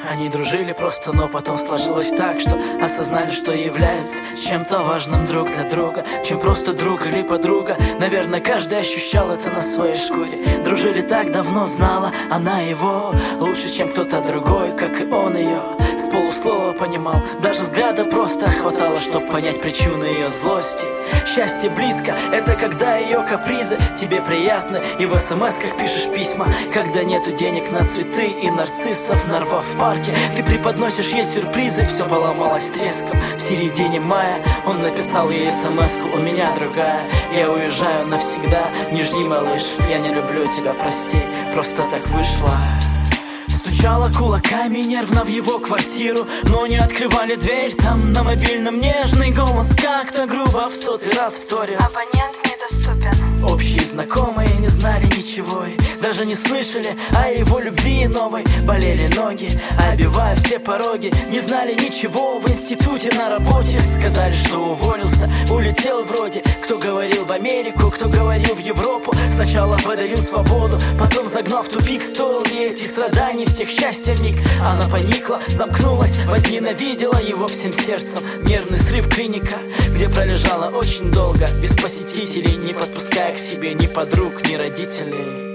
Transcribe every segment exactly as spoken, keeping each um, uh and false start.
Они дружили просто, но потом сложилось так, что осознали, что являются чем-то важным друг для друга, чем просто друг или подруга. Наверное, каждый ощущал это на своей шкуре. Дружили так давно, знала она его лучше, чем кто-то другой, как и он ее. С полуслова понимал, даже взгляда просто хватало, чтобы понять причины ее злости. Счастье близко, это когда ее капризы тебе приятны, и в смс-ках пишешь письма, когда нету денег на цветы и нарциссов, нарвав в парке. Ты преподносишь ей сюрпризы, все поломалось треском. В середине мая он написал ей смс-ку: у меня другая, я уезжаю навсегда. Не жди, малыш, я не люблю тебя, прости, просто так вышло. Стучала кулаками нервно в его квартиру, но не открывали дверь. Там на мобильном нежный голос как-то грубо в сотый раз вторил: абонент недоступен. Общие знакомые не знали ничего и даже не слышали о его любви новой. Болели ноги, обивая все пороги. Не знали ничего в институте, на работе. Сказали, что уволился, улетел вроде. Кто говорил в Америку, кто говорил в Европу. Сначала подарил свободу, потом загнал в тупик. Стоил ей этих страданий, всех счастья миг. Она поникла, замкнулась, возненавидела его всем сердцем. Нервный срыв, клиника, где пролежала очень долго, без посетителей, не подпуская к себе ни подруг, ни родителей.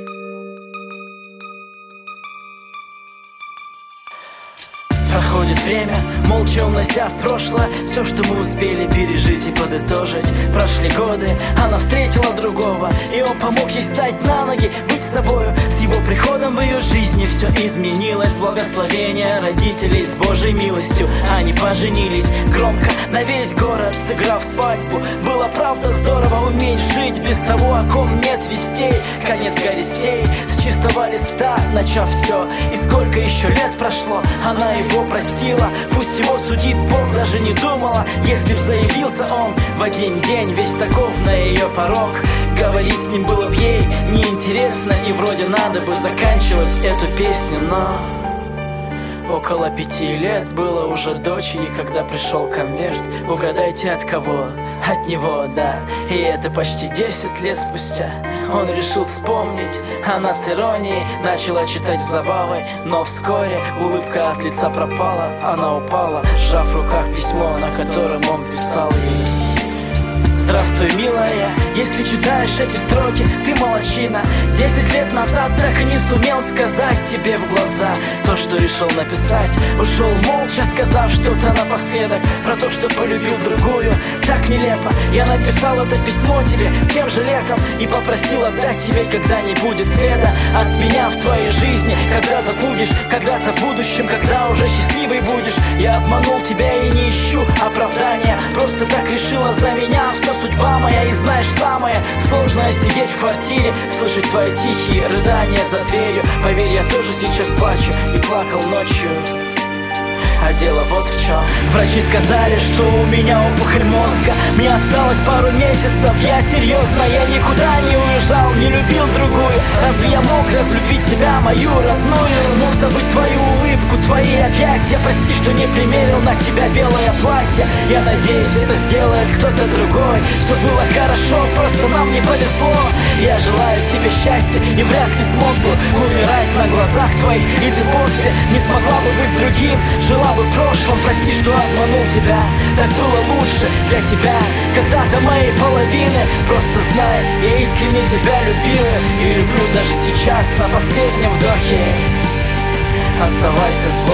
Проходит время, молча унося в прошлое все, что мы успели пережить и подытожить. Прошли годы, она встретила другого, и он помог ей встать на ноги, быть собою. С его приходом в ее жизни все изменилось. Благословение родителей с Божьей милостью. Они поженились громко на весь город, сыграв свадьбу. Было правда здорово уметь жить без того, о ком нет вестей. Конец горестей, с чистого листа начав все. И сколько еще лет прошло, она его простила. Пусть его судит Бог, даже не думала, если б заявился он в один день весь таков на ее порог. Говорить с ним было б ей неинтересно, и вроде надо бы заканчивать эту песню, но около пяти лет было уже дочери, когда пришел конверт. Угадайте, от кого? От него, да. И это почти десять лет спустя. Он решил вспомнить, она с иронией начала читать с забавой. Но вскоре улыбка от лица пропала. Она упала, сжав в руках письмо, на котором он писал ей: здравствуй, милая, если читаешь эти строки, ты молодчина. Десять лет назад так и не сумел сказать тебе в глаза то, что решил написать. Ушел молча, сказав что-то напоследок про то, что полюбил другую. Так нелепо, я написал это письмо тебе тем же летом и попросил отдать тебе, когда не будет следа от меня в твоей жизни. Когда забудешь, когда-то в будущем, когда уже счастливый будешь. Я обманул тебя и не ищу оправдания, просто так решила за меня. Все судьба моя, и знаешь, самое сложное сидеть в квартире, слышать твои тихие рыдания за дверью. Поверь, я тоже сейчас плачу и плакал ночью. А дело вот в чем. Врачи сказали, что у меня опухоль мозга. Мне осталось пару месяцев, я серьезно. Я никуда не уезжал, не любил другую. Разве я мог разлюбить тебя, мою родную? Мог забыть твою улыбку, твои объятия. Прости, что не примерил на тебя белое платье. Я надеюсь, это сделает кто-то другой. Все было хорошо, просто нам не повезло. Я желаю тебе счастья и вряд ли смог бы умирать на глазах твоих. И ты после не смогла бы быть с другим, жила бы в прошлом. Прости, что обманул тебя, так было лучше для тебя, когда-то моей половины. Просто знай, я искренне тебя любила и люблю даже сейчас на последнем вдохе. Оставайся с Богом.